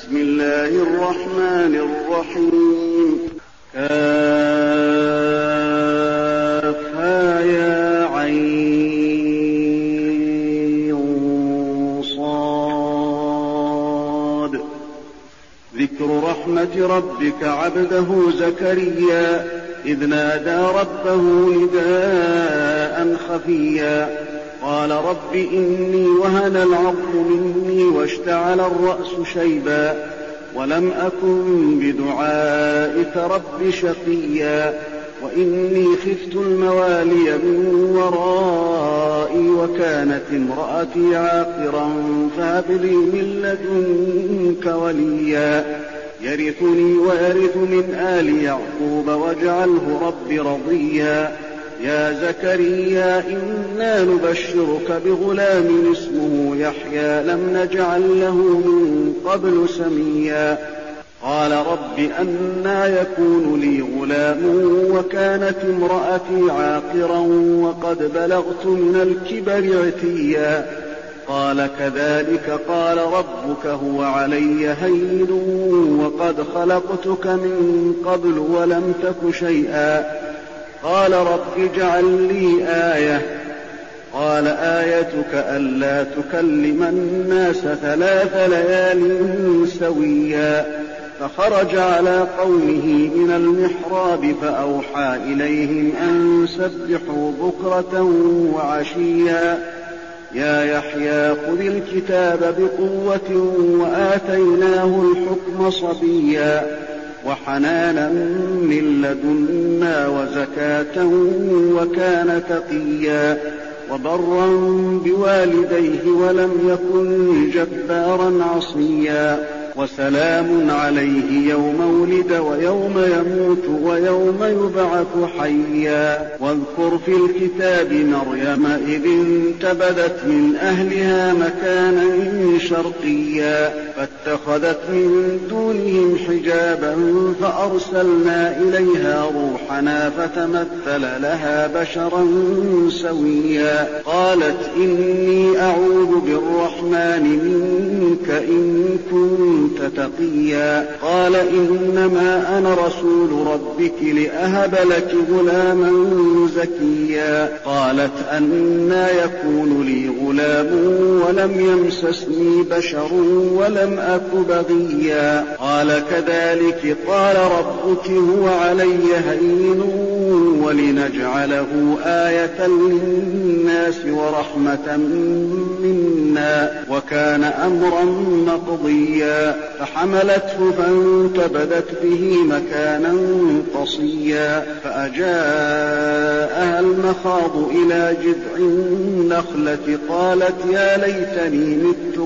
بسم الله الرحمن الرحيم. كافها يا عين صاد. ذكر رحمة ربك عبده زكريا إذ نادى ربه نداء خفيا قال رب إني وهن العظم مني واشتعل الرأس شيبا ولم أكن بدعائك رب شقيا وإني خفت الموالي من ورائي وكانت امرأتي عاقرا فهب لي من لدنك وليا يرثني ويرث من آل يعقوب واجعله رب رضيا. يا زكريا إنا نبشرك بغلام اسمه يحيى لم نجعل له من قبل سميا قال رب أنى يكون لي غلام وكانت امرأتي عاقرا وقد بلغت من الكبر عتيا قال كذلك قال ربك هو علي هين وقد خلقتك من قبل ولم تك شيئا قال رب اجعل لي آية قال آيتك ألا تكلم الناس 3 ليال سويا فخرج على قومه من المحراب فأوحى إليهم أن سبحوا بكرة وعشيا يا يحيى خذ الكتاب بقوة وآتيناه الحكم صبيا وحنانا من لدنا وزكاة وكان تقيا وبرا بوالديه ولم يكن جبارا عصيا وسلام عليه يوم ولد ويوم يموت ويوم يبعث حيا واذكر في الكتاب مريم إذ انتبذت من أهلها مكانا شرقيا فاتخذت من دونهم حجابا فأرسلنا إليها روحنا فتمثل لها بشرا سويا قالت إني أعوذ بالرحمن منك إن كنت تقيا قال إنما أنا رسول ربك لأهب لك غلاما زكيا قالت أنى يكون لي غلام ولم يمسسني بشر ولم أك بغيا قال كذلك قال ربك هو علي هين ولنجعله آية للناس ورحمة منا وكان أمرا مقضيا فحملته فانتبذت به مكانا قصيا فأجاءها المخاض إلى جذع النخلة قالت يا ليتني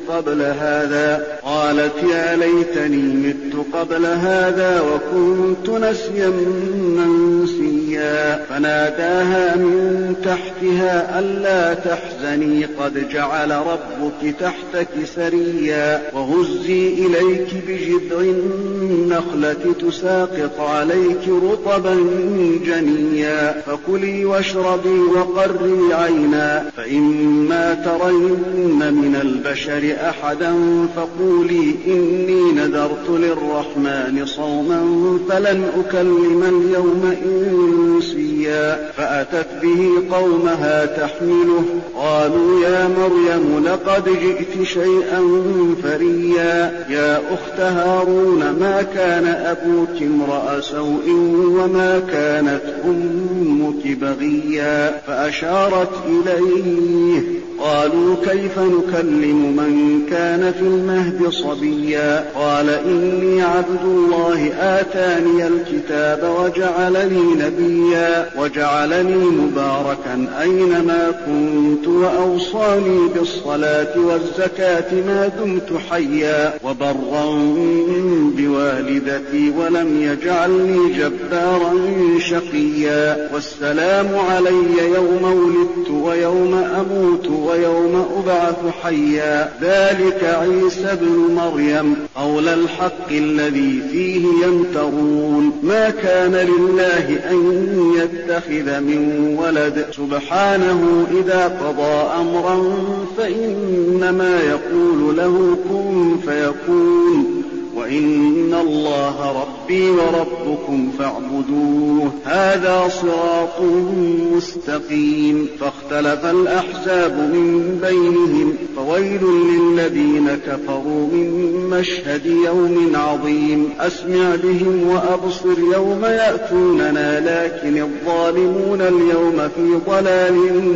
مت قبل هذا وكنت نسيا منسيا فناداها من تحتها ألا تحزني قد جعل ربك تحتك سريا وهزي إليك بجذع النخلة تساقط عليك رطبا جنيا فكلي واشربي وقري عينا فإما ترين من البشر أحدا فقولي إني نذرت للرحمن صوما فلن أكلم اليوم إنسيا فأتت به قومها تحمله قالوا يا مريم لقد جئت شيئا فريا يا أخت هارون ما كان أبوك امرأ سوء وما كانت أمك بغيا فأشارت إليه قالوا كيف نكلم من كان في المهد صبيا قال إني عبد الله آتاني الكتاب وجعلني نبيا وجعلني مباركا أينما كنت وأوصاني بالصلاة والزكاة ما دمت حيا وبرا بوالدتي ولم يجعلني جبارا شقيا والسلام علي يوم ولدت ويوم أموت ويوم أبعث حيا ذلك عيسى ابن مريم قول الحق الذي فيه يمترون ما كان لله أن يتخذ من ولد سبحانه إذا قضى أمرا فإنما يقول له كن فيكون وإن الله ربي وربكم فاعبدوه هذا صراط مستقيم. فاختلف الأحزاب من بينهم فويل للذين كفروا من مشهد يوم عظيم. أسمع بهم وأبصر يوم يأتوننا لكن الظالمون اليوم في ضلال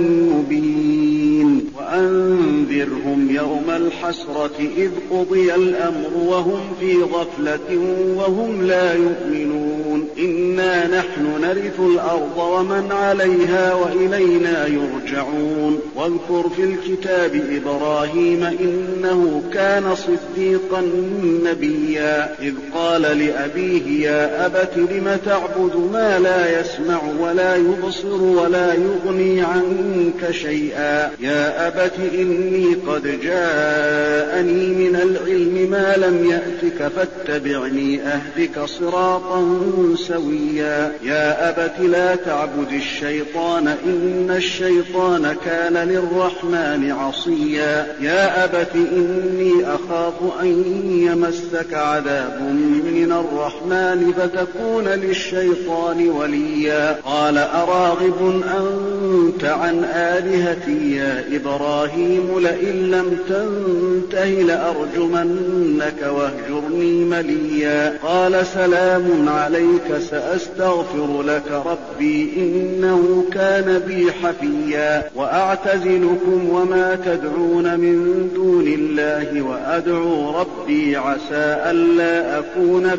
مبين. وأنذرهم يوم الحسرة إذ قضي الأمر وهم في غفلة وهم لا يؤمنون. إنا نحن نرث الأرض ومن عليها وإلينا يرجعون. واذكر في الكتاب إبراهيم إنه كان صديقا نبيا إذ قال لأبيه يا أبت لم تعبد ما لا يسمع ولا يبصر ولا يغني عنك شيئا يا أبت إني قد جاءني من العلم ما لم يأتك فاتبعني أهدك صراطا سويا يا أبت لا تعبد الشيطان إن الشيطان كان للرحمن عصيا يا أبت إني أخاف أن يمسك عذاب من الرحمن فتكون للشيطان وليا قال أراغب أنت عن آلهتي يا إبراهيم لئن لم تنته لأرجمنك واهجرني مليا قال سلام عليك سأستغفر لك ربي إنه كان بي حفيا وأعتزلكم وما تدعون من دون الله وأدعو ربي عسى ألا أكون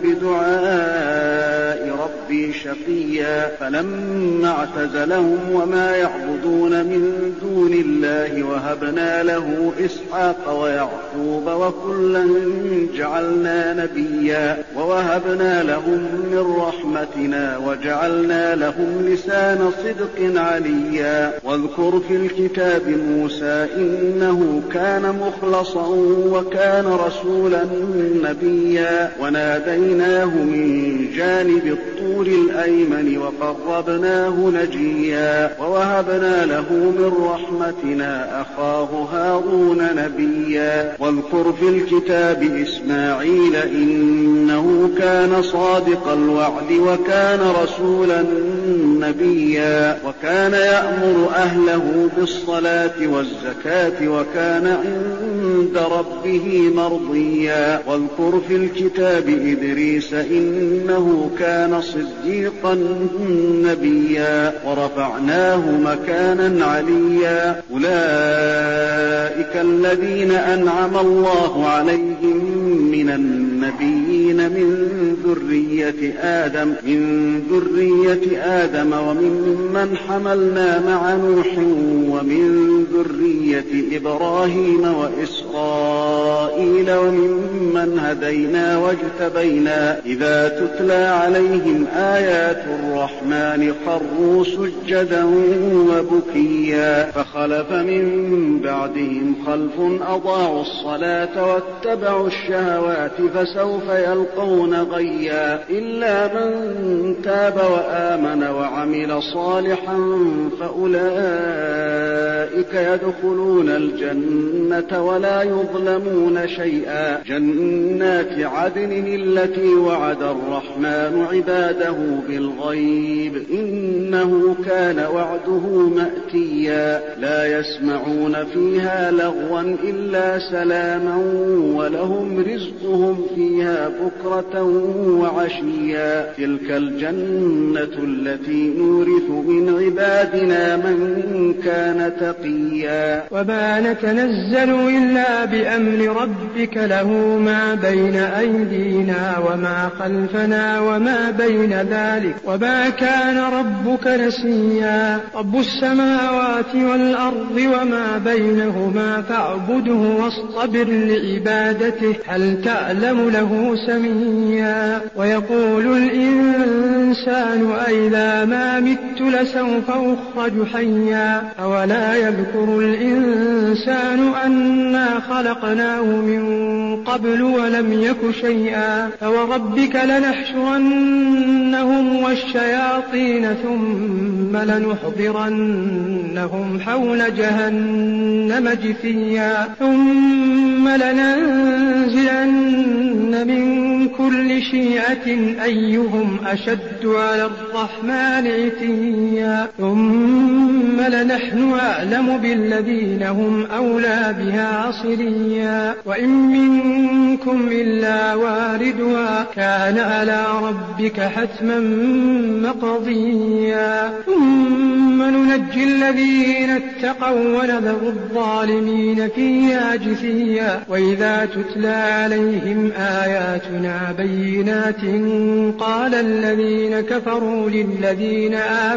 بدعاء ربي شقيا فلما اعتزلهم وما يعبدون من دون الله وهبنا له إسحاق ويعقوب وكلا جعلنا نبيا ووهبنا لهم من رحمتنا وجعلنا لهم لسان صدق عليا واذكر في الكتاب موسى إنه كان مخلصا وكان رسولا نبيا وناديناه من جانب الطور الأيمن وقربناه نجيا ووهبنا له من رحمتنا أخاه هارون نبيا واذكر في الكتاب إسماعيل إنه كان صادق الوعد وكان رسولا نبيا وكان يأمر أهله بالصلاة والزكاة وكان عند ربه مرضيا واذكر في الكتاب إدريس إنه كان صديقا نبيا ورفعناه مكانا عليا أولئك الذين أنعم الله عليهم من النبيين من ذرية آدم وممن حملنا مع نوح ومن ذرية إبراهيم وإسرائيل وممن هدينا واجتبينا إذا تتلى عليهم آيات الرحمن خروا سجدا وبكيا فخلف من بعدهم خلف أضاعوا الصلاة واتبعوا الشهوات فسوف يلقون غيا إلا من تاب وآمن وعمل صالحا فأولئك يدخلون الجنة ولا يظلمون شيئا جنات عدن التي وعد الرحمن عباده بالغيب إنه كان وعده مأتيا لا يسمعون فيها لغوا إلا سلاما ولهم رزقهم فيها بكرة وعشيا تلك الجنة التي نورث من عبادنا من كان تقيا وما نتنزل إلا بأمر ربك له ما بين أيدينا وما خلفنا وما بين ذلك وما كان ربك نسيا رب السماوات والأرض وما بينهما فاعبده واصطبر لعبادته هل تعلم له سميا ويقول الإنسان أئذا ما مت لسوف أخرج حيا أولا يذكر الإنسان أنا خلقناه من قبل ولم يك شيئا فوربك لنحشرنهم والشياطين ثم لنحضرنهم حول جهنم جثيا ثم لننزلن من كل شيعة أيهم أشد على الرحمن عتيا ثم لنحن أعلم بالذين هم أولى بها صليا وإن منكم إلا واردها كان على ربك حتما مقضيا ثم ننجي الذين اتقوا ونذر الظالمين فيها جثيا وإذا تتلى عليهم آياتنا بينات قال الذين كفروا للذين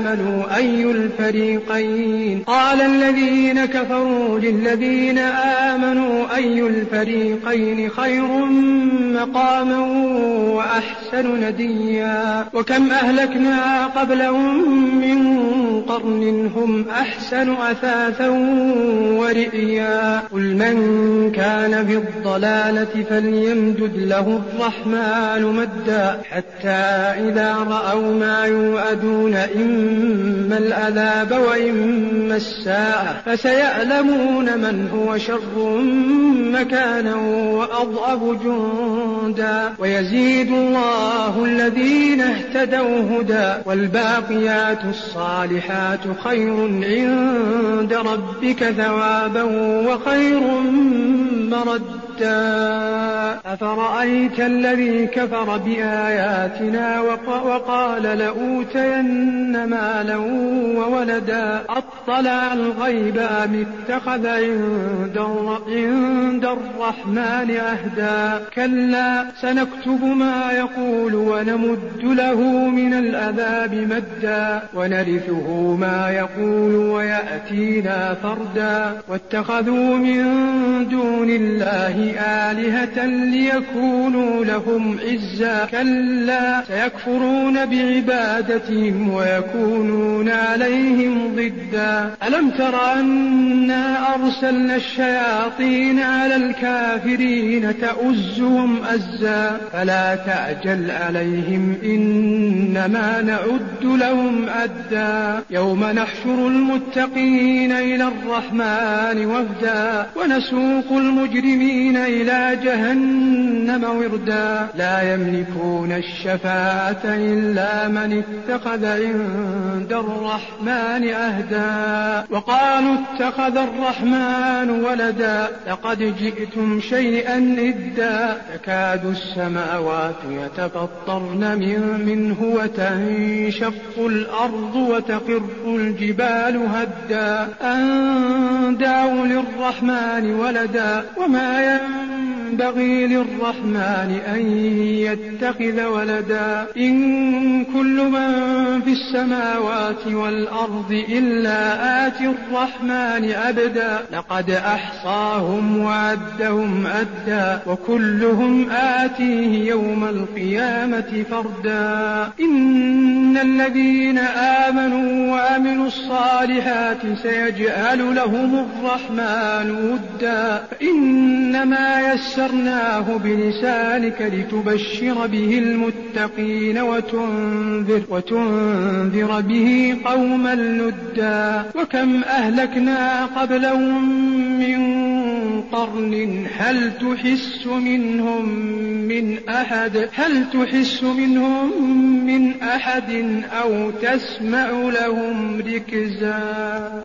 آمنوا أي الفريقين خير مقاما وأحسن نديا وكم أهلكنا قبلهم من قرن هم أحسن أثاثا ورئيا قل من كان في الضلالة فليمدد له الرحمن مدا حتى إذا رأوا ما يوعدون إما العذاب وإما الساعة فسيعلمون من هو شر مكانا وأضعف جندا ويزيد الله الذين اهتدوا هدى والباقيات الصالحات خير عند ربك ثوابا وخير مردا أفرأيت الذي كفر بآياتنا وقال لأوتين مالا وولدا أطلع الغيب أم اتخذ عند الرحمن عهدا كلا سنكتب ما يقول ونمد له من العذاب مدا ونرثه ما يقول ويأتينا فردا واتخذوا من دون الله آلهة ليكونوا لهم عزا كلا سيكفرون بعبادتهم ويكونون عليهم ضدا ألم تر أنا أرسلنا الشياطين على الكافرين تؤزهم أزا فلا تعجل عليهم إنما نعد لهم عدا يوم نحشر المتقين إلى الرحمن وفدا ونسوق المجرمين إلى جهنم وردا لا يملكون الشفاعة إلا من اتخذ عند الرحمن عهدا وقالوا اتخذ الرحمن ولدا لقد جئتم شيئا إدا تكاد السماوات يتفطرن منه وتنشق الأرض وتخر الجبال هدا أن دعوا للرحمن ولدا وما ينبغي للرحمن أن يتخذ ولدا إن كل من في السماوات والأرض إلا آتي الرحمن عبدا لقد أحصاهم وعدهم أدا وكلهم آتيه يوم القيامة فردا إن الذين آمنوا وعملوا الصالحات سيجعل لهم الرحمن ودا فإنما يسرناه بلسانك لتبشر به المتقين وتنذر به قوما لدا وكم أهلكنا قبلهم من قرن هل تحس منهم من أحد أو تسمع لهم ركزا